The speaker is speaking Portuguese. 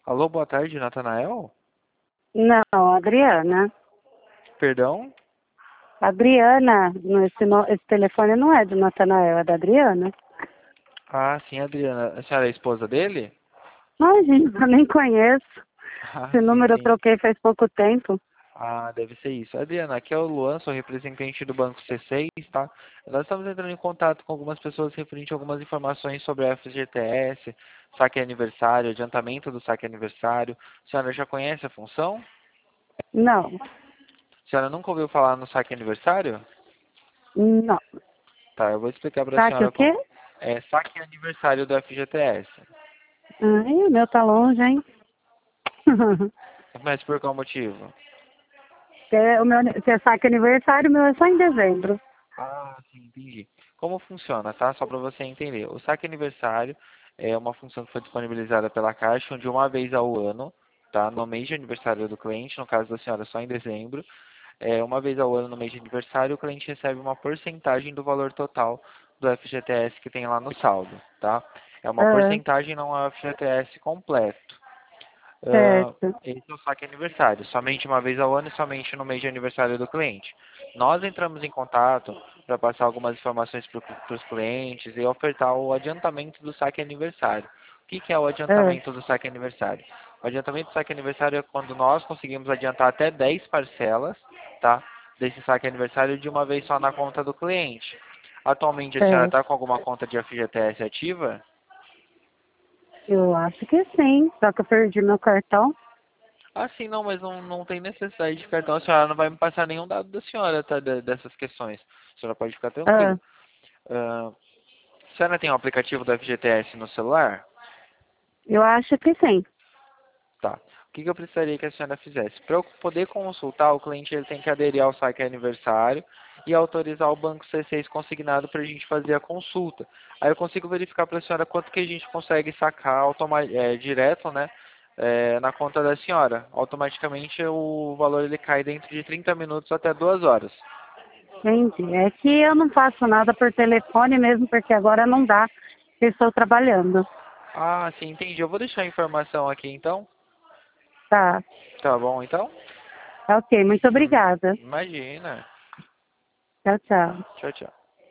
Alô, boa tarde, Natanael? Não, Adriana. Perdão? Adriana, esse telefone não é do Natanael, é da Adriana. Ah, sim, Adriana. A senhora é a esposa dele? Imagina, eu nem conheço. Ah, Esse sim, número eu entendi. troquei faz pouco tempo. Ah, deve ser isso. Adriana, aqui é o Luan, sou representante do Banco C6, tá? Nós estamos entrando em contato com algumas pessoas referente a algumas informações sobre a FGTS, saque aniversário, adiantamento do saque aniversário. A senhora já conhece a função? Não, A senhora nunca ouviu falar no saque aniversário? não. Tá, eu vou explicar para a Sabe o senhora quê? como. É saque aniversário do FGTS. Ai, o meu tá longe, hein? Mas por qual motivo? Se é saque aniversário, o meu é só em dezembro. Ah, sim, entendi. Como funciona, tá? Só para você entender. O saque aniversário é uma função que foi disponibilizada pela Caixa, onde uma vez ao ano, tá? No mês de aniversário do cliente, no caso da senhora só em dezembro, uma vez ao ano no mês de aniversário, o cliente recebe uma porcentagem do valor total do FGTS que tem lá no saldo, tá? É uma Ah, porcentagem, não é o FGTS completo. certo. Esse é o saque aniversário, somente uma vez ao ano e somente no mês de aniversário do cliente. Nós entramos em contato para passar algumas informações para os clientes e ofertar o adiantamento do saque aniversário. O que é o Ah, adiantamento do saque aniversário? O adiantamento do saque aniversário é quando nós conseguimos adiantar até 10 parcelas, tá? Desse saque aniversário de uma vez só na conta do cliente. Atualmente a senhora certo. está com alguma conta de FGTS ativa? Eu acho que sim, só que eu perdi meu cartão. Ah, sim, não, mas não tem necessidade de cartão. A senhora não vai me passar nenhum dado da senhora, tá? Dessas questões. A senhora pode ficar tranquila. Ah, Ah, a senhora tem o aplicativo do FGTS no celular? eu acho que sim. Tá. O que eu precisaria que a senhora fizesse? Para eu poder consultar, o cliente ele tem que aderir ao saque aniversário e autorizar o banco C6 consignado para a gente fazer a consulta. Aí eu consigo verificar para a senhora quanto que a gente consegue sacar direto, né? Na conta da senhora. Automaticamente o valor ele cai dentro de 30 minutos até 2 horas. Entendi. É que eu não faço nada por telefone mesmo, porque agora não dá. Eu estou trabalhando. Ah, sim, entendi. Eu vou deixar a informação aqui então. Tá. Tá bom, então? Tá ok. Muito obrigada. Imagina. Tchau, tchau. Tchau, tchau.